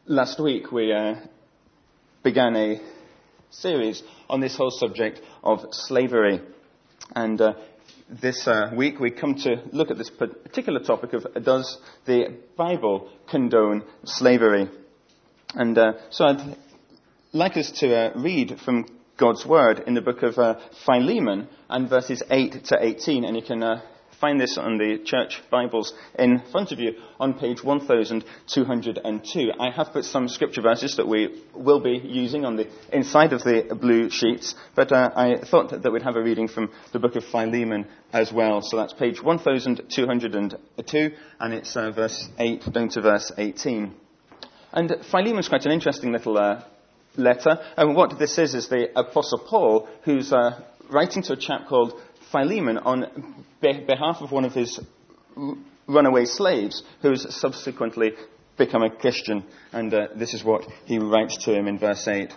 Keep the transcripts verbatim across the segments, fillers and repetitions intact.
Last week we uh, began a series on this whole subject of slavery. And uh, this uh, week we come to look at this particular topic of does the Bible condone slavery? And uh, so I'd like us to uh, read from God's Word in the book of uh, Philemon and verses eight to eighteen. And you can uh, find this on the church Bibles in front of you on page one thousand two hundred two. I have put some scripture verses that we will be using on the inside of the blue sheets, but uh, I thought that we'd have a reading from the book of Philemon as well. So that's page one thousand two hundred two, and it's uh, verse eight down to verse eighteen. And Philemon's quite an interesting little uh, letter. And what this is, is the Apostle Paul, who's uh, writing to a chap called Philemon on be- behalf of one of his r- runaway slaves, who's subsequently become a Christian. And uh, this is what he writes to him in verse eight.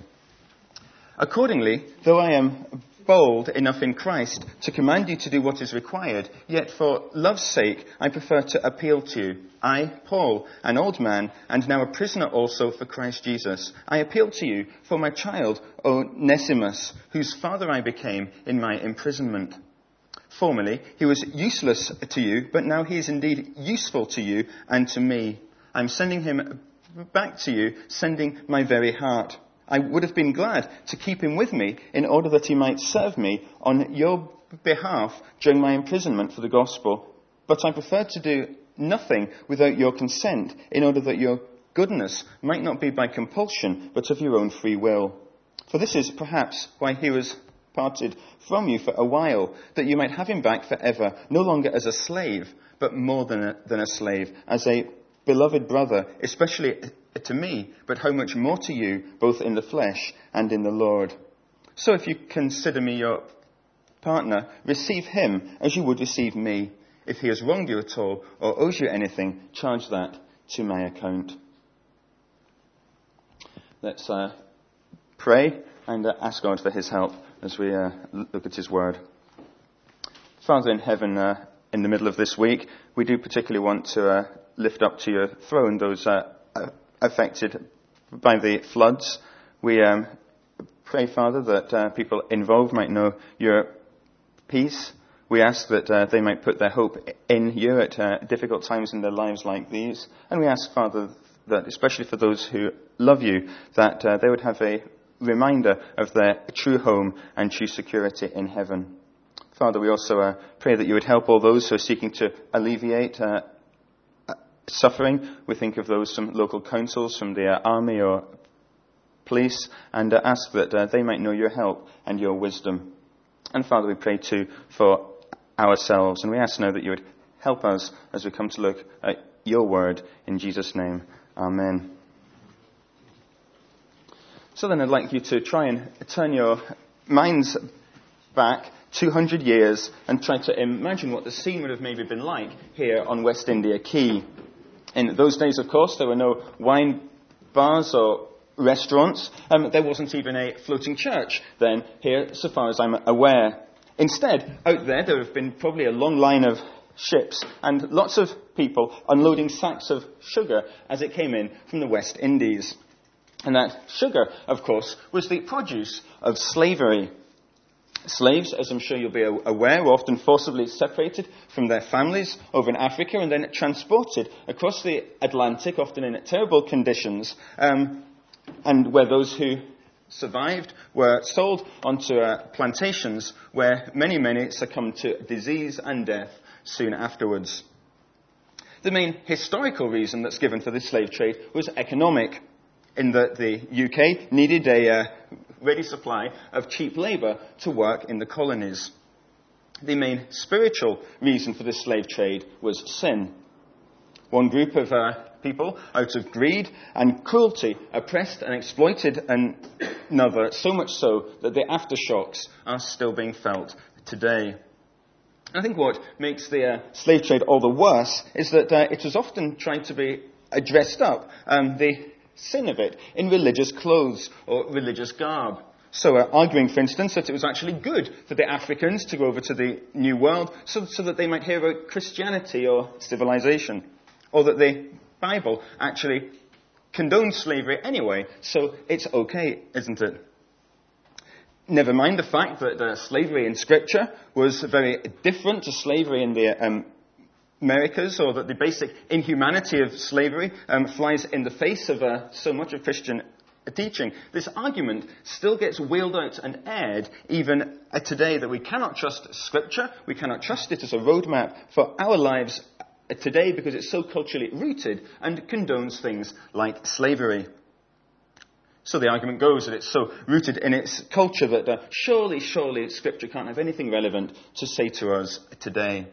Accordingly, though I am bold enough in Christ to command you to do what is required, yet for love's sake I prefer to appeal to you. I, Paul, an old man, and now a prisoner also for Christ Jesus, I appeal to you for my child, Onesimus, whose father I became in my imprisonment. Formerly he was useless to you, but now he is indeed useful to you and to me. I am sending him back to you, sending my very heart. I would have been glad to keep him with me in order that he might serve me on your behalf during my imprisonment for the gospel. But I prefer to do nothing without your consent, in order that your goodness might not be by compulsion, but of your own free will. For this is perhaps why he was parted from you for a while, that you might have him back forever, no longer as a slave, but more than a, than a slave, as a beloved brother, especially to me, but how much more to you, both in the flesh and in the Lord. So if you consider me your partner, receive him as you would receive me. If he has wronged you at all, or owes you anything, charge that to my account. Let's uh, pray and uh, ask God for his help as we uh, look at his word. Father in heaven, uh, in the middle of this week, we do particularly want to uh, lift up to your throne those uh, affected by the floods. We um, pray, Father, that uh, people involved might know your peace. We ask that uh, they might put their hope in you at uh, difficult times in their lives like these. And we ask, Father, that especially for those who love you, that uh, they would have a reminder of their true home and true security in heaven. Father, we also uh, pray that you would help all those who are seeking to alleviate uh, suffering. We think of those from local councils, from the uh, army or police, and uh, ask that uh, they might know your help and your wisdom. And Father, we pray too for ourselves, and we ask now that you would help us as we come to look at your word. In Jesus' name, amen. So then I'd like you to try and turn your minds back two hundred years and try to imagine what the scene would have maybe been like here on West India Quay. In those days, of course, there were no wine bars or restaurants. Um, there wasn't even a floating church then here, so far as I'm aware. Instead, out there, there have been probably a long line of ships and lots of people unloading sacks of sugar as it came in from the West Indies. And that sugar, of course, was the produce of slavery. Slaves, as I'm sure you'll be aware, were often forcibly separated from their families over in Africa and then transported across the Atlantic, often in terrible conditions, um, and where those who survived were sold onto uh, plantations where many, many succumbed to disease and death soon afterwards. The main historical reason that's given for this slave trade was economic, in that the U K needed a uh, ready supply of cheap labour to work in the colonies. The main spiritual reason for this slave trade was sin. One group of uh, people, out of greed and cruelty, oppressed and exploited another, so much so that the aftershocks are still being felt today. I think what makes the uh, slave trade all the worse is that uh, it was often trying to be uh, dressed up, um, the sin of it, in religious clothes or religious garb. So uh, arguing, for instance, that it was actually good for the Africans to go over to the New World so, so that they might hear about Christianity or civilization, or that the Bible actually condone slavery anyway, so it's okay, isn't it? Never mind the fact that uh, slavery in Scripture was very different to slavery in the um, Americas, or that the basic inhumanity of slavery um, flies in the face of uh, so much of Christian teaching. This argument still gets wheeled out and aired even uh, today, that we cannot trust Scripture, we cannot trust it as a roadmap for our lives uh, today because it's so culturally rooted and condones things like slavery. So the argument goes that it's so rooted in its culture that uh, surely, surely Scripture can't have anything relevant to say to us today.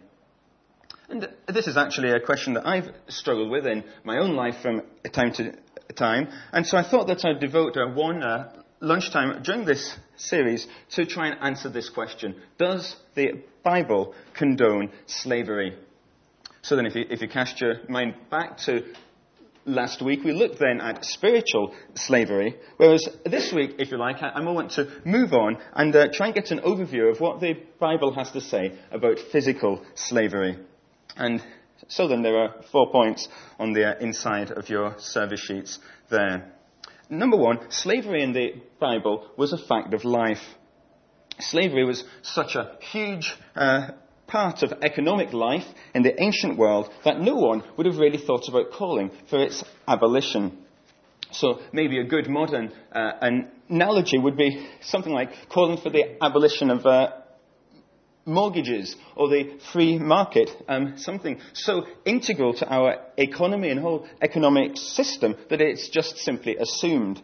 And this is actually a question that I've struggled with in my own life from time to time. And so I thought that I'd devote uh, one uh, lunchtime during this series to try and answer this question. Does the Bible condone slavery? So then if you, if you cast your mind back to last week, we looked then at spiritual slavery, whereas this week, if you like, I, I want to move on and uh, try and get an overview of what the Bible has to say about physical slavery. And so then there are four points on the uh, inside of your service sheets there. Number one, slavery in the Bible was a fact of life. Slavery was such a huge uh, part of economic life in the ancient world that no one would have really thought about calling for its abolition. So maybe a good modern uh, analogy would be something like calling for the abolition of uh, mortgages or the free market, um, something so integral to our economy and whole economic system that it's just simply assumed.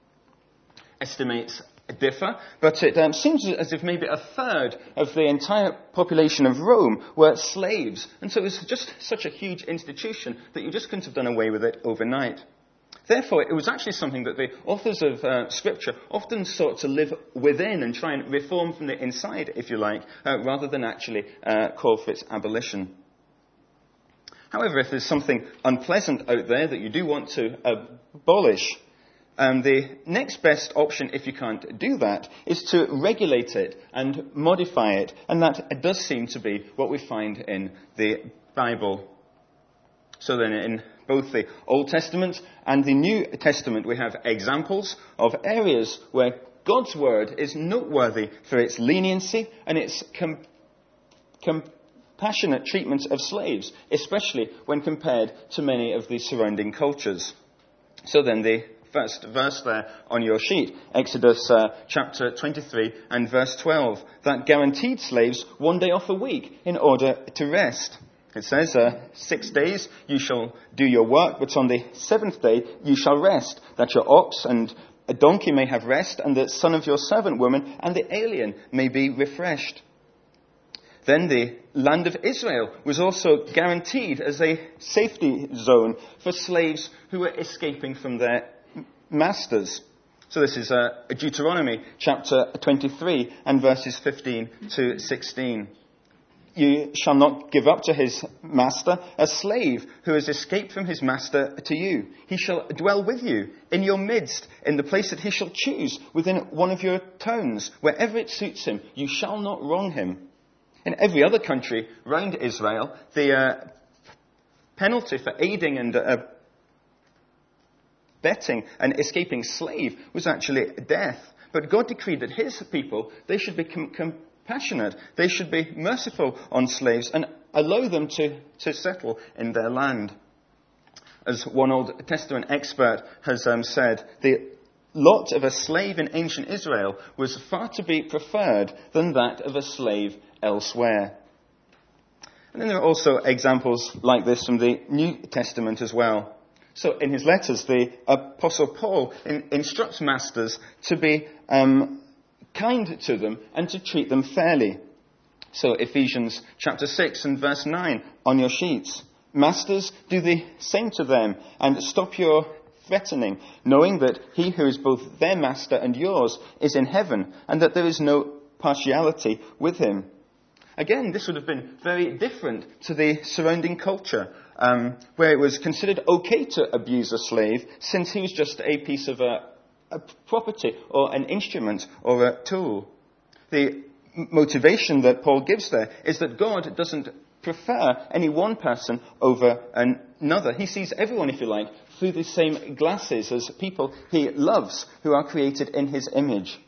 Estimates differ, but it um, seems as if maybe a third of the entire population of Rome were slaves, and so it was just such a huge institution that you just couldn't have done away with it overnight. Therefore, it was actually something that the authors of uh, Scripture often sought to live within and try and reform from the inside, if you like, uh, rather than actually uh, call for its abolition. However, if there's something unpleasant out there that you do want to abolish, Um, the next best option, if you can't do that, is to regulate it and modify it. And that does seem to be what we find in the Bible. So then in both the Old Testament and the New Testament, we have examples of areas where God's word is noteworthy for its leniency and its com- compassionate treatment of slaves, especially when compared to many of the surrounding cultures. So then the first verse there on your sheet, Exodus uh, chapter twenty-three and verse twelve, that guaranteed slaves one day off a week in order to rest. It says, uh, six days you shall do your work, but on the seventh day you shall rest, that your ox and a donkey may have rest, and the son of your servant woman and the alien may be refreshed. Then the land of Israel was also guaranteed as a safety zone for slaves who were escaping from their masters. So this is uh, Deuteronomy chapter twenty-three and verses fifteen to sixteen. You shall not give up to his master a slave who has escaped from his master to you. He shall dwell with you in your midst, in the place that he shall choose, within one of your towns. Wherever it suits him, you shall not wrong him. In every other country round Israel, the uh, penalty for aiding and uh, betting an escaping slave was actually death. But God decreed that his people, they should be com- compassionate, they should be merciful on slaves and allow them to, to settle in their land. As one Old Testament expert has um, said, the lot of a slave in ancient Israel was far to be preferred than that of a slave elsewhere. And then there are also examples like this from the New Testament as well. So in his letters, the Apostle Paul in, instructs masters to be um, kind to them and to treat them fairly. So Ephesians chapter six and verse nine on your sheets. Masters, do the same to them and stop your threatening, knowing that he who is both their master and yours is in heaven, and that there is no partiality with him. Again, this would have been very different to the surrounding culture, um, where it was considered okay to abuse a slave since he was just a piece of a, a property or an instrument or a tool. The motivation that Paul gives there is that God doesn't prefer any one person over another. He sees everyone, if you like, through the same glasses as people he loves who are created in his image.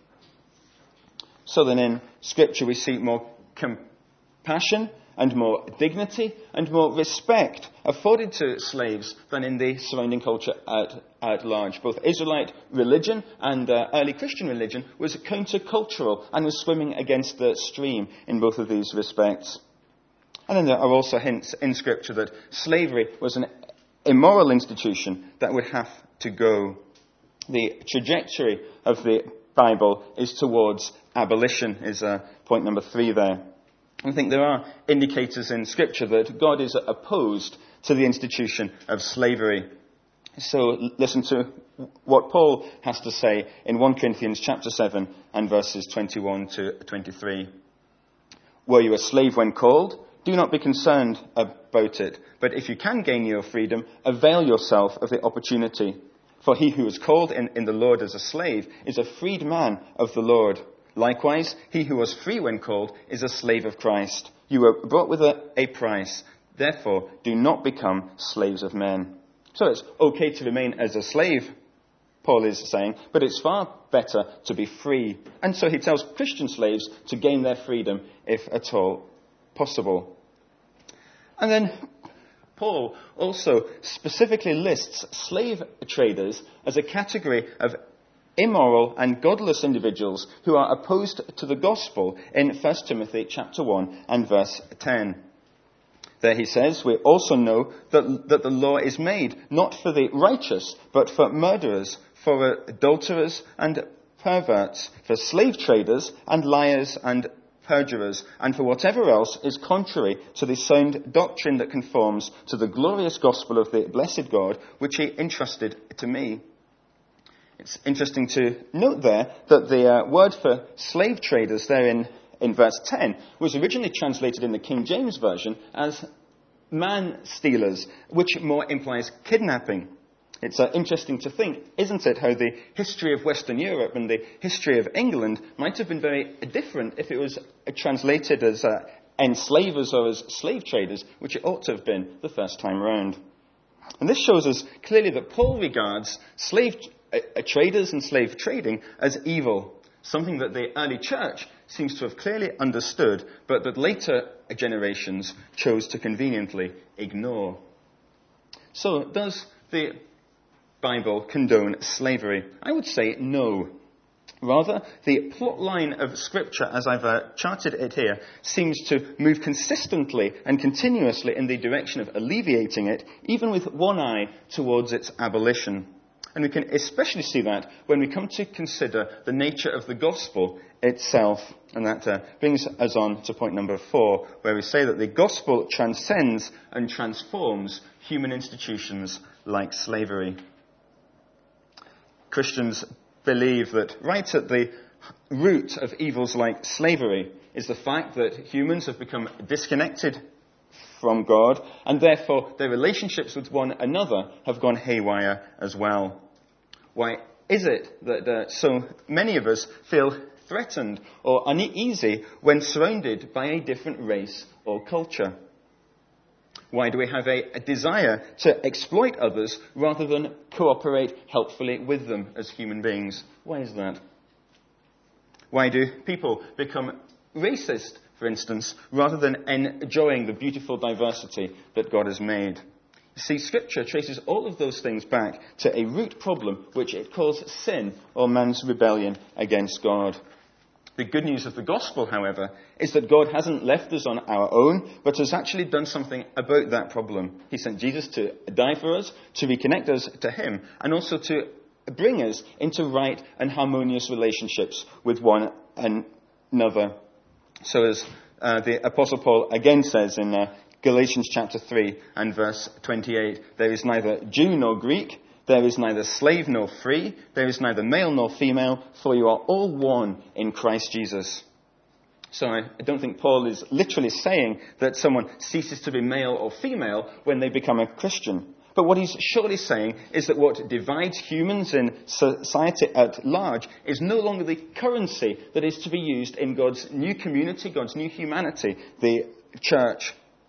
So then in Scripture we see more compassion and more dignity and more respect afforded to slaves than in the surrounding culture at, at large. Both Israelite religion and uh, early Christian religion was countercultural and was swimming against the stream in both of these respects. And then there are also hints in Scripture that slavery was an immoral institution that would have to go. The trajectory of the Bible is towards abolition, is uh, point number three there. I think there are indicators in Scripture that God is opposed to the institution of slavery. So listen to what Paul has to say in First Corinthians chapter seven and verses twenty-one to twenty-three. Were you a slave when called? Do not be concerned about it. But if you can gain your freedom, avail yourself of the opportunity. For he who is called in, in the Lord as a slave is a freed man of the Lord. Likewise, he who was free when called is a slave of Christ. You were bought with a, a price. Therefore, do not become slaves of men. So it's okay to remain as a slave, Paul is saying, but it's far better to be free. And so he tells Christian slaves to gain their freedom if at all possible. And then Paul also specifically lists slave traders as a category of immoral and godless individuals who are opposed to the gospel in First Timothy chapter one and verse ten. There he says, we also know that, that the law is made not for the righteous, but for murderers, for adulterers and perverts, for slave traders and liars and perjurers, and for whatever else is contrary to the sound doctrine that conforms to the glorious gospel of the blessed God, which he entrusted to me. It's interesting to note there that the uh, word for slave traders there in, in verse ten was originally translated in the King James Version as man stealers, which more implies kidnapping. It's uh, interesting to think, isn't it, how the history of Western Europe and the history of England might have been very different if it was uh, translated as uh, enslavers or as slave traders, which it ought to have been the first time round. And this shows us clearly that Paul regards slave uh, traders and slave trading as evil, something that the early church seems to have clearly understood, but that later generations chose to conveniently ignore. So, does the Bible condone slavery? I would say no. Rather, the plot line of Scripture, as I've uh, charted it here, seems to move consistently and continuously in the direction of alleviating it, even with one eye towards its abolition. And we can especially see that when we come to consider the nature of the gospel itself. And that uh, brings us on to point number four, where we say that the gospel transcends and transforms human institutions like slavery. Christians believe that right at the root of evils like slavery is the fact that humans have become disconnected from God, and therefore their relationships with one another have gone haywire as well. Why is it that uh, so many of us feel threatened or uneasy when surrounded by a different race or culture? Why do we have a, a desire to exploit others rather than cooperate helpfully with them as human beings? Why is that? Why do people become racist, for instance, rather than enjoying the beautiful diversity that God has made? You see, Scripture traces all of those things back to a root problem, which it calls sin, or man's rebellion against God. The good news of the gospel, however, is that God hasn't left us on our own, but has actually done something about that problem. He sent Jesus to die for us, to reconnect us to him, and also to bring us into right and harmonious relationships with one another. So as uh, the Apostle Paul again says in uh, Galatians chapter three and verse twenty-eight, there is neither Jew nor Greek, there is neither slave nor free, there is neither male nor female, for you are all one in Christ Jesus. So I don't think Paul is literally saying that someone ceases to be male or female when they become a Christian. But what he's surely saying is that what divides humans in society at large is no longer the currency that is to be used in God's new community, God's new humanity, the church.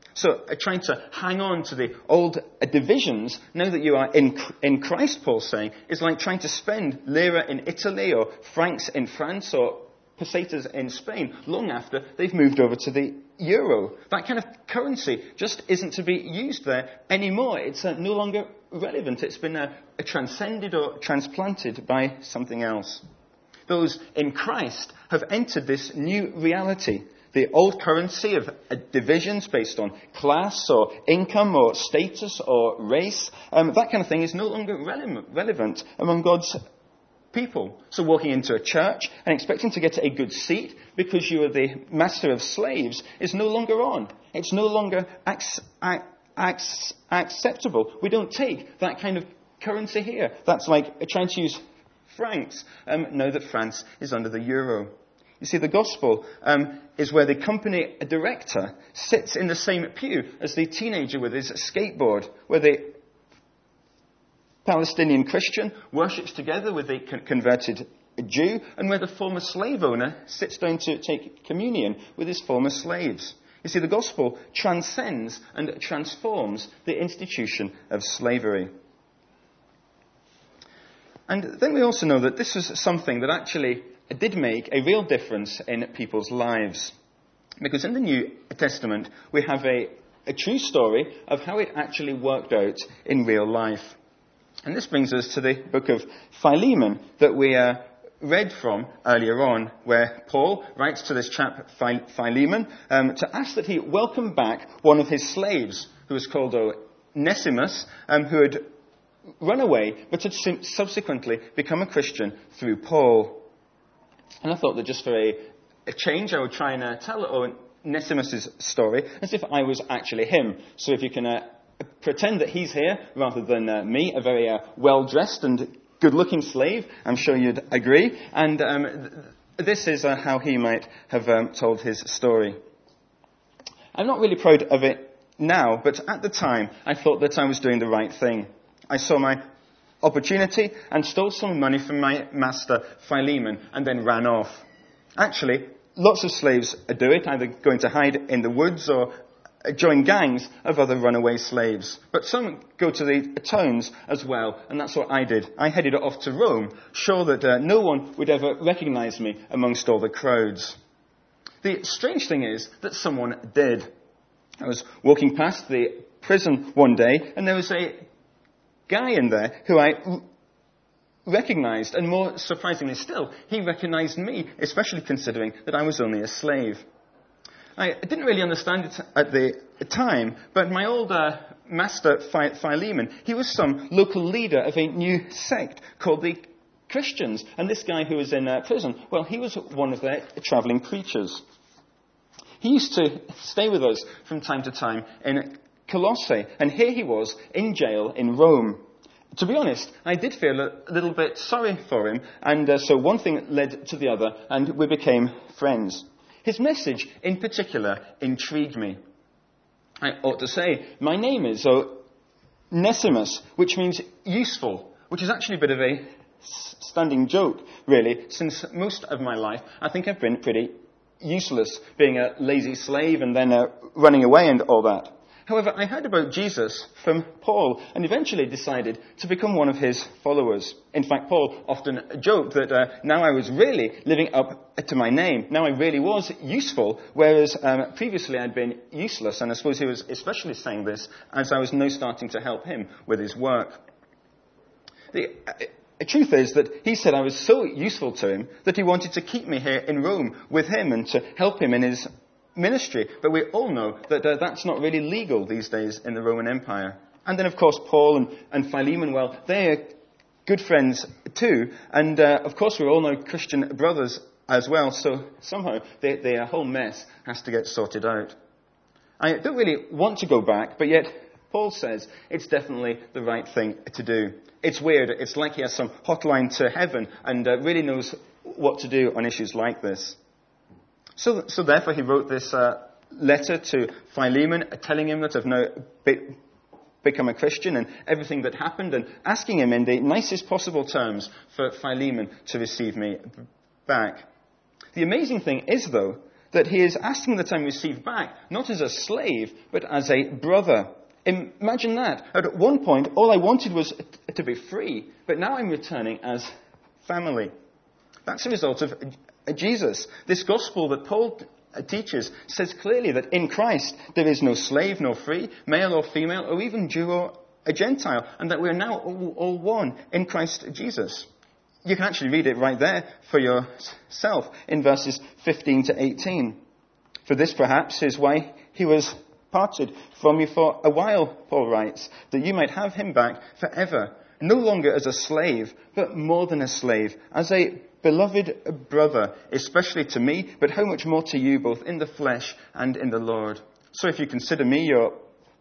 So uh, trying to hang on to the old uh, divisions, now that you are in, in Christ, Paul's saying, is like trying to spend lira in Italy or francs in France or pesetas in Spain long after they've moved over to the euro. That kind of currency just isn't to be used there anymore. It's uh, no longer relevant. It's been uh, transcended or transplanted by something else. Those in Christ have entered this new reality. The old currency of uh, divisions based on class or income or status or race, um, that kind of thing is no longer rele- relevant among God's people. So walking into a church and expecting to get a good seat because you are the master of slaves is no longer on. It's no longer ac- ac- acceptable. We don't take that kind of currency here. That's like trying to use francs um, now that France is under the euro. You see, the gospel um, is where the company director sits in the same pew as the teenager with his skateboard, where the Palestinian Christian worships together with the con- converted Jew, and where the former slave owner sits down to take communion with his former slaves. You see, the gospel transcends and transforms the institution of slavery. And then we also know that this was something that actually did make a real difference in people's lives. Because in the New Testament, we have a, a true story of how it actually worked out in real life. And this brings us to the book of Philemon that we uh, read from earlier on, where Paul writes to this chap Philemon um, to ask that he welcome back one of his slaves, who was called Onesimus, um, who had run away, but had subsequently become a Christian through Paul. And I thought that just for a, a change, I would try and uh, tell Onesimus' story as if I was actually him. So if you can uh, pretend that he's here rather than uh, me, a very uh, well-dressed and good-looking slave, I'm sure you'd agree. And um, th- this is uh, how he might have um, told his story. I'm not really proud of it now, but at the time, I thought that I was doing the right thing. I saw my opportunity and stole some money from my master Philemon and then ran off. Actually, lots of slaves do it, either going to hide in the woods or join gangs of other runaway slaves. But some go to the towns as well, and that's what I did. I headed off to Rome, sure that uh, no one would ever recognize me amongst all the crowds. The strange thing is that someone did. I was walking past the prison one day, and there was a guy in there who I r- recognized, and more surprisingly still, he recognized me, especially considering that I was only a slave. I didn't really understand it at the time, but my old uh, master Philemon, he was some local leader of a new sect called the Christians, and this guy who was in uh, prison, well, he was one of their traveling preachers. He used to stay with us from time to time in Colossae, and here he was in jail in Rome. To be honest, I did feel a little bit sorry for him, and uh, so one thing led to the other, and we became friends. His message, in particular, intrigued me. I ought to say, my name is Onesimus, which means useful, which is actually a bit of a standing joke, really, since most of my life I think I've been pretty useless, being a lazy slave and then uh, running away and all that. However, I heard about Jesus from Paul and eventually decided to become one of his followers. In fact, Paul often joked that uh, now I was really living up to my name. Now I really was useful, whereas um, previously I'd been useless. And I suppose he was especially saying this as I was now starting to help him with his work. The uh, truth is that he said I was so useful to him that he wanted to keep me here in Rome with him and to help him in his ministry, but we all know that uh, that's not really legal these days in the Roman Empire. And then, of course, Paul and, and Philemon, well, they're good friends too, and uh, of course we all know Christian brothers as well, so somehow the, the whole mess has to get sorted out. I don't really want to go back, but yet Paul says it's definitely the right thing to do. It's weird, it's like he has some hotline to heaven and uh, really knows what to do on issues like this. So, so therefore he wrote this uh, letter to Philemon, telling him that I've now be, become a Christian and everything that happened, and asking him in the nicest possible terms for Philemon to receive me back. The amazing thing is, though, that he is asking that I'm received back, not as a slave, but as a brother. Imagine that. At one point, all I wanted was to be free, but now I'm returning as family. That's a result of Jesus. This gospel that Paul teaches says clearly that in Christ there is no slave nor free, male or female, or even Jew or a Gentile, and that we're now all, all one in Christ Jesus. You can actually read it right there for yourself in verses fifteen to eighteen. For this perhaps is why he was parted from you for a while, Paul writes, that you might have him back forever, no longer as a slave, but more than a slave, as a beloved brother, especially to me, but how much more to you, both in the flesh and in the Lord. So if you consider me your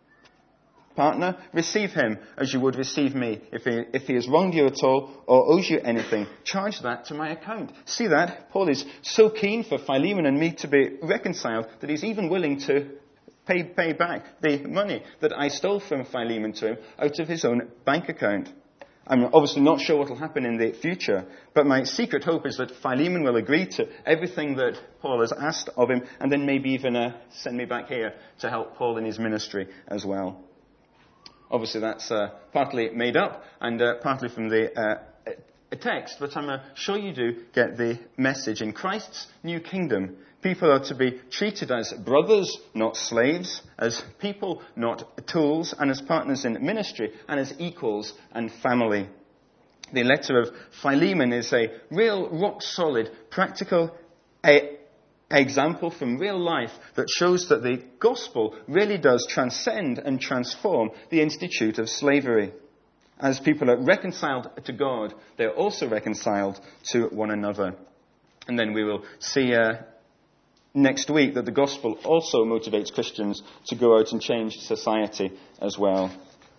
partner, receive him as you would receive me. If he, if he has wronged you at all or owes you anything, charge that to my account. See that? Paul is so keen for Philemon and me to be reconciled that he's even willing to pay, pay back the money that I stole from Philemon to him out of his own bank account. I'm obviously not sure what will happen in the future, but my secret hope is that Philemon will agree to everything that Paul has asked of him, and then maybe even uh, send me back here to help Paul in his ministry as well. Obviously that's uh, partly made up and uh, partly from the uh, text, but I'm uh, sure you do get the message. In Christ's new kingdom, people are to be treated as brothers, not slaves, as people, not tools, and as partners in ministry, and as equals and family. The letter of Philemon is a real, rock-solid, practical a- example from real life that shows that the gospel really does transcend and transform the institute of slavery. As people are reconciled to God, they are also reconciled to one another. And then we will see uh, next week that the gospel also motivates Christians to go out and change society as well.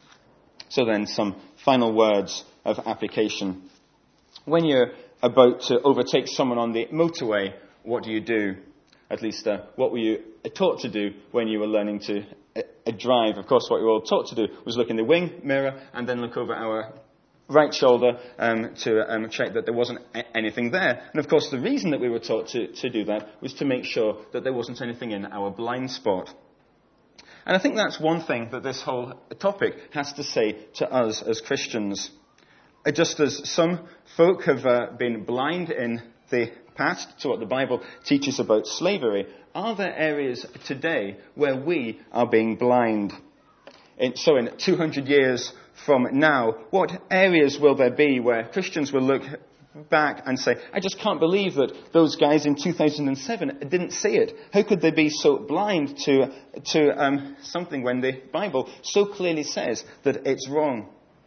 So then, some final words of application. When you're about to overtake someone on the motorway, what do you do? At least, uh, what were you taught to do when you were learning to uh, drive? Of course, what you were all taught to do was look in the wing mirror and then look over our right shoulder um, to um, check that there wasn't a- anything there. And of course, the reason that we were taught to, to do that was to make sure that there wasn't anything in our blind spot. And I think that's one thing that this whole topic has to say to us as Christians. Uh, just as some folk have uh, been blind in the past to what the Bible teaches about slavery, are there areas today where we are being blind? In, so in two hundred years from now, what areas will there be where Christians will look back and say, I just can't believe that those guys in two thousand seven didn't see it. How could they be so blind to, to um, something when the Bible so clearly says that it's wrong?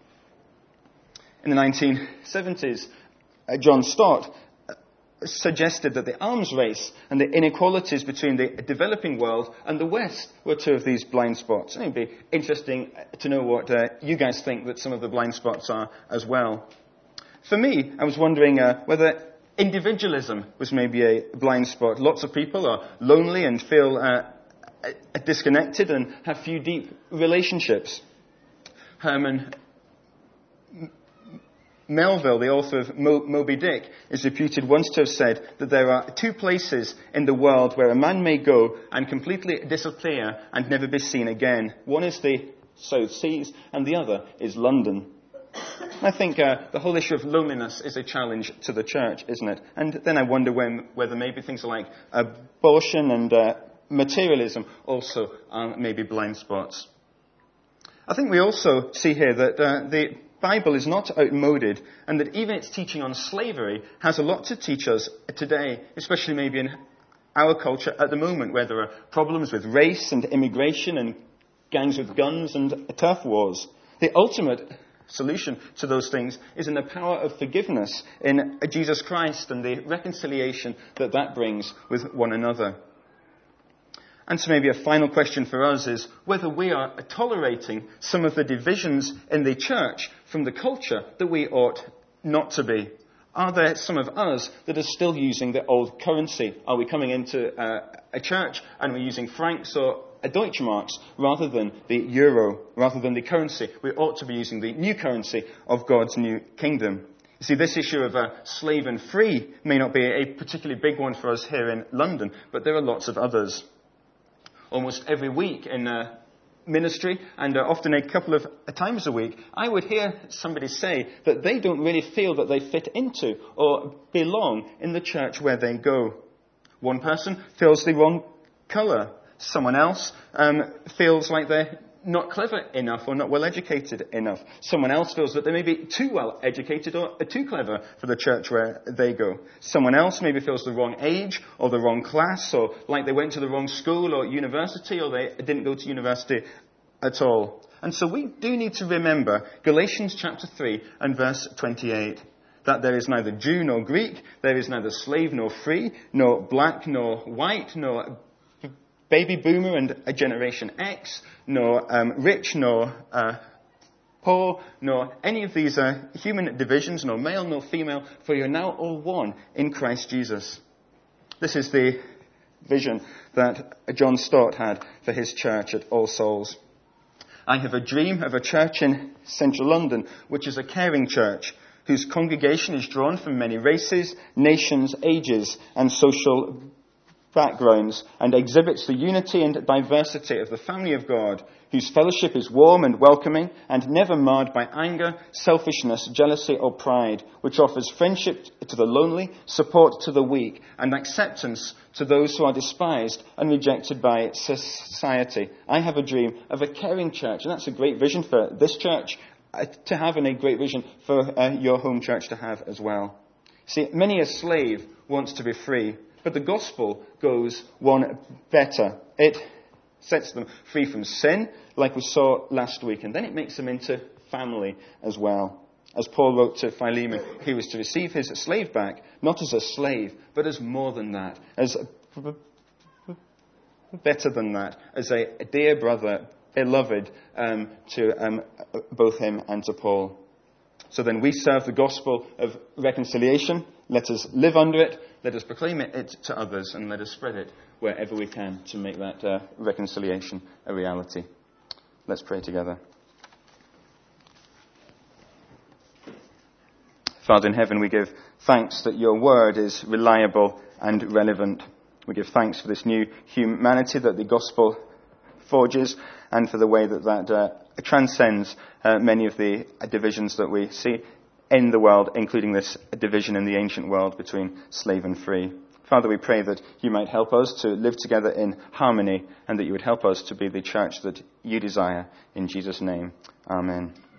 In the nineteen seventies, uh, John Stott suggested that the arms race and the inequalities between the developing world and the West were two of these blind spots. And it would be interesting to know what uh, you guys think that some of the blind spots are as well. For me, I was wondering uh, whether individualism was maybe a blind spot. Lots of people are lonely and feel uh, disconnected and have few deep relationships. Herman Melville, the author of Mo- Moby Dick, is reputed once to have said that there are two places in the world where a man may go and completely disappear and never be seen again. One is the South Seas and the other is London. I think uh, the whole issue of loneliness is a challenge to the church, isn't it? And then I wonder when, whether maybe things like abortion and uh, materialism also are maybe blind spots. I think we also see here that uh, the Bible is not outmoded, and that even its teaching on slavery has a lot to teach us today, especially maybe in our culture at the moment, where there are problems with race and immigration and gangs with guns and turf wars. The ultimate solution to those things is in the power of forgiveness in Jesus Christ and the reconciliation that that brings with one another. And so maybe a final question for us is whether we are tolerating some of the divisions in the church from the culture that we ought not to be. Are there some of us that are still using the old currency? Are we coming into uh, a church and we're using francs or Deutschmarks rather than the euro, rather than the currency? We ought to be using the new currency of God's new kingdom. You see, this issue of uh, slave and free may not be a particularly big one for us here in London, but there are lots of others. Almost every week in uh, ministry, and uh, often a couple of times a week, I would hear somebody say that they don't really feel that they fit into or belong in the church where they go. One person feels the wrong colour. Someone else um, feels like they're not clever enough or not well educated enough. Someone else feels that they may be too well educated or too clever for the church where they go. Someone else maybe feels the wrong age or the wrong class, or like they went to the wrong school or university, or they didn't go to university at all. And so we do need to remember Galatians chapter three and verse twenty-eight. That there is neither Jew nor Greek, there is neither slave nor free, nor black nor white, nor baby boomer and a generation X, nor um, rich nor uh, poor, nor any of these uh, human divisions, nor male nor female, for you're now all one in Christ Jesus. This is the vision that John Stott had for his church at All Souls. I have a dream of a church in central London, which is a caring church, whose congregation is drawn from many races, nations, ages, and social backgrounds, and exhibits the unity and diversity of the family of God, whose fellowship is warm and welcoming and never marred by anger, selfishness, jealousy, or pride, which offers friendship to the lonely, support to the weak, and acceptance to those who are despised and rejected by society. I have a dream of a caring church, and that's a great vision for this church uh, to have, and a great vision for uh, your home church to have as well. See, many a slave wants to be free, but the gospel goes one better. It sets them free from sin, like we saw last week, and then it makes them into family as well. As Paul wrote to Philemon, he was to receive his slave back, not as a slave, but as more than that, as better than that, as a dear brother, beloved um, to um, both him and to Paul. So then we serve the gospel of reconciliation. Let us live under it. Let us proclaim it to others, and let us spread it wherever we can to make that uh, reconciliation a reality. Let's pray together. Father in heaven, we give thanks that your word is reliable and relevant. We give thanks for this new humanity that the gospel forges, and for the way that that uh, transcends uh, many of the divisions that we see in the world, including this division in the ancient world between slave and free. Father, we pray that you might help us to live together in harmony, and that you would help us to be the church that you desire. In Jesus' name, amen.